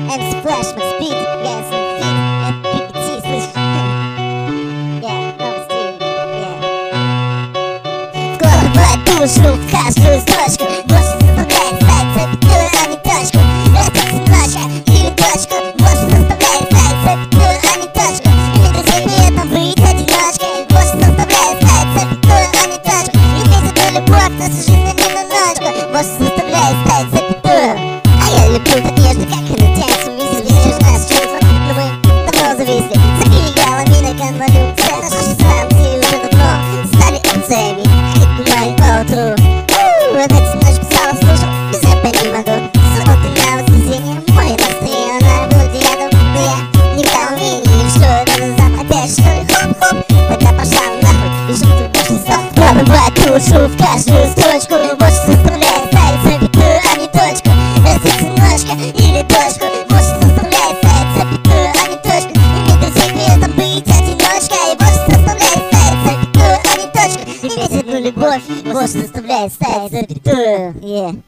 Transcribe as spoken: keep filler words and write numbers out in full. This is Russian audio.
эм си Flash, Max Beat, я эс эм Fit, это пи пи ти, слышишь? Я, новости, я. Вкладывай душу в каждую строчку, больше заставляет ставить запятую, а не точку. Это цепочка или точку, больше заставляет ставить запятую, а не точку. И друзей при этом быть одиночкой, больше заставляет ставить запятую, а не точку. И ведь эту любовь наша жизнь на минуточку, больше заставляет ставить запятую. А я люблю так нежно, как и на тянется мысль, ведь все же нас чувства, но мы давно зависли. За перегалами на конволюции, наши станции уже давно стали эмцами. Мои поутру, вот эти ночь писала, слушал, без рэпа не могу. Субботы на воскресенье, мое настроение на блуде рядом. Но я не в волнении, что это за зам опять, что ли, хоп-хоп. Тогда пошла нахуй, и жить больше слов. Вкладывай душу в каждую строчку, больше заставляет ставить запятую, а не точку. Это цепочка или точку, больше заставляет ставить запятую, а не точку. Иметь друзей, при этом быть одиночкой, больше заставляет ставить запятую, а не точку. Иметь одну любовь, больше заставляет ставить запятую, yeah.